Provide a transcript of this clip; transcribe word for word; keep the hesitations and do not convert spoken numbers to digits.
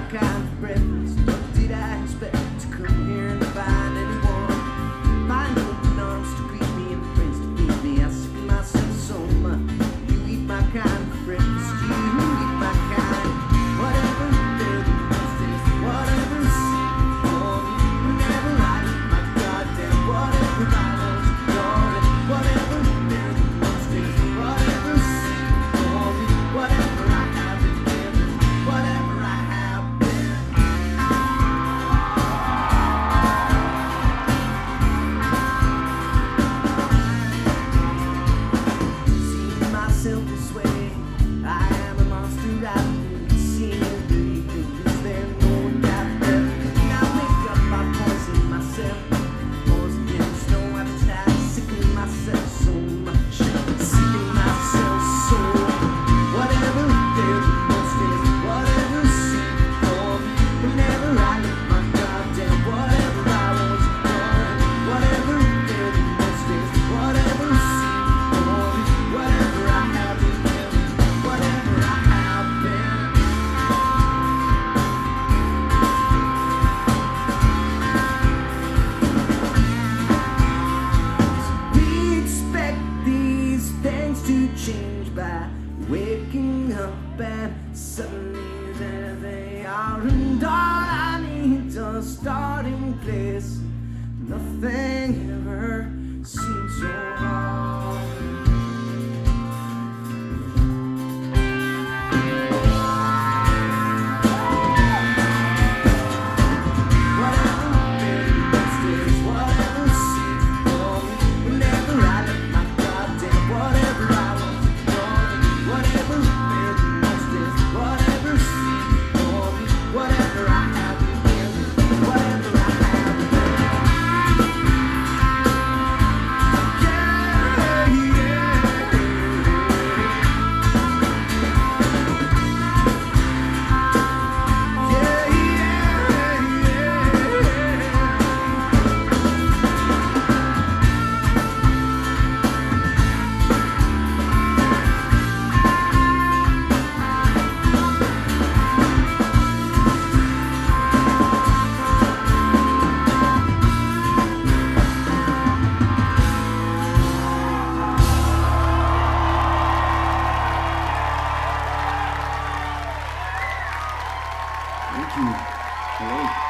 kind of breakfast. What did I expect to come here and find anyone? Find open arms to greet me and friends to feed me. I sick myself so much. You eat my kind of breakfast. You eat my kind. Whatever they're the monsters, whatever sick for me. Whenever I eat my goddamn whatever I want to call it. Whatever they're the monsters, whatever sick for me. Whatever I have been, whatever I have been. Seeing myself this way, I am a monster. I wouldn't see it because there's no doubt that I wake up, I poison myself. Poison in the snow, I try sicking myself so much. Sicking myself so. Whatever they're the monsters, whatever sick for me. Whenever I live my goddamn whatever I want to call it. Whatever they're the monsters, whatever sick for me. Whatever I have been, whatever I have been. We expect these things to change by waking up and suddenly there they are, and all I need a starting place. Nothing ever seems so wrong. Whatever they're the monsters, whatever sick for me. Whenever I let my goddamn whatever I want to call it. Whatever they're the monsters, whatever sick for me. Whatever I have been, whatever I have been. Yeah, yeah, yeah, yeah. Thank you. Hello.